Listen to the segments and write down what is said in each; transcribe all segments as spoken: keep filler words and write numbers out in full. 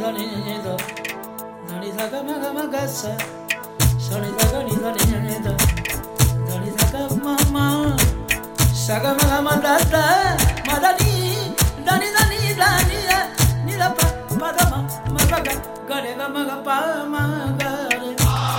धा नि धा धा नि धा गा मा गा मा गा सा सा नि धा गा नि धा नि धा धा नि धा गा मा मा सा गा मा गा मा धा धा मा धा नि धा नि धा नि धा नि धा नि धा पा पा धा मा मा गा गा गा रे गा मा गा पा मा गा रे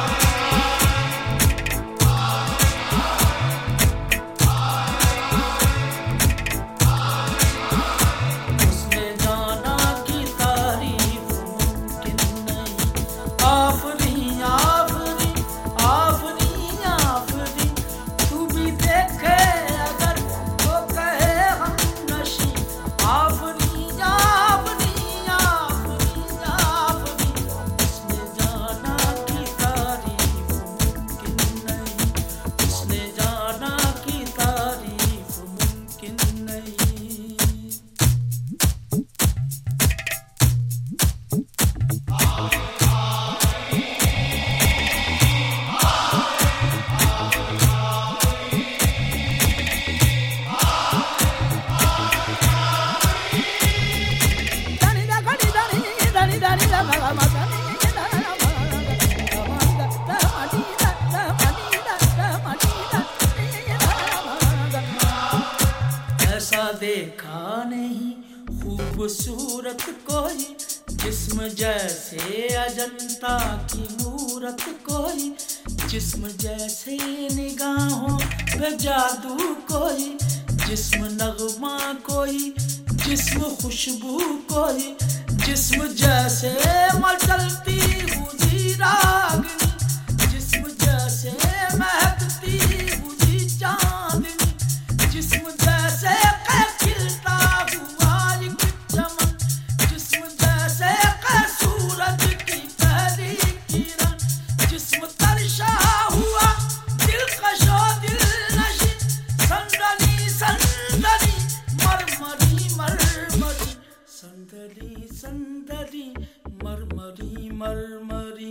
ऐसा देखा नहीं खूबसूरत कोई जिस्म जैसे अजंता की मूरत कोई जिस्म जैसे निगाहों पे जादू कोई जिस्म नगमा कोई जिस्म खुशबू कोई जिस्म जैसे मचलती हुई रागनी जिस्म जैसे महकती हुई चांदनी जिस्म जैसे खिलता हुआ एक चमन जिस्म जैसे सूरज की पहली किरण जिस्म तरशा हुआ दिलकशो दिलनशी संदनी संदनी मरमरी मरमरी संदनी संदनी मरमरी मरमरी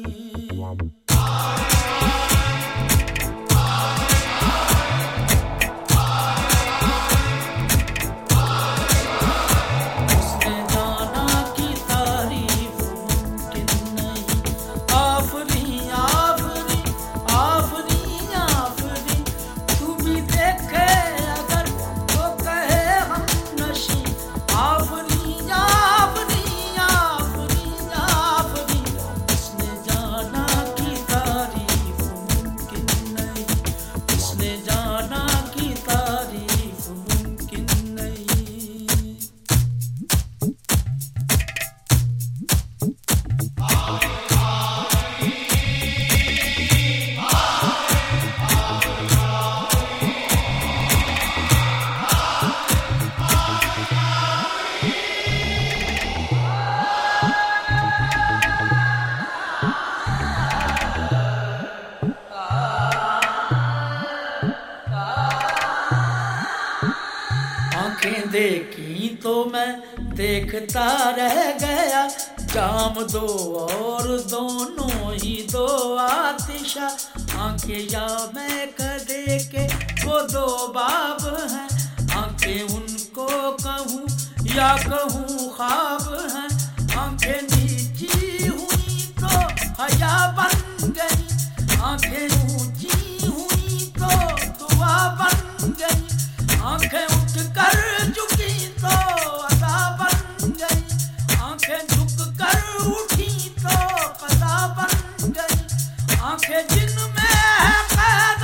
देखी तो मैं देखता रह गया जाम दो और दोनों ही दो आतिशा आंखें या मैं कदे के वो दो बाब हैं आंखें उनको कहूँ या कहूँ ख्वाब हैं आंखें नीची हुई तो हया बन गई आंखें ऊंची हुई तो दुआ बन गई आंखें उठ कर झुकी तो अदा बन गई आंखें झुक कर उठी तो कदा बन गई आंखें जिनमें है कैद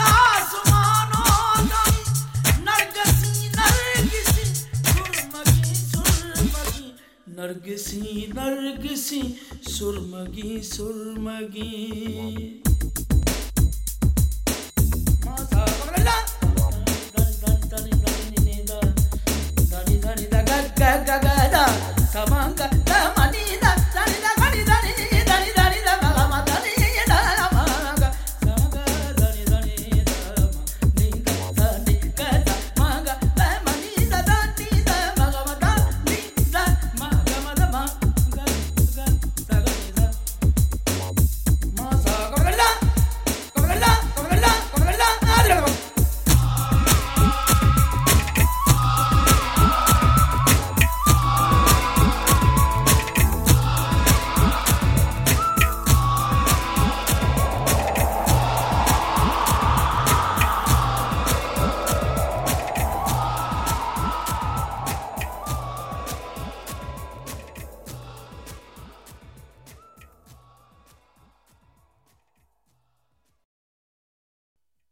आसमानों दमी नरगिसी नरगिसी सुरमगी सुरमगी नरगिसी नरगिसी सुरमगी सुरमगी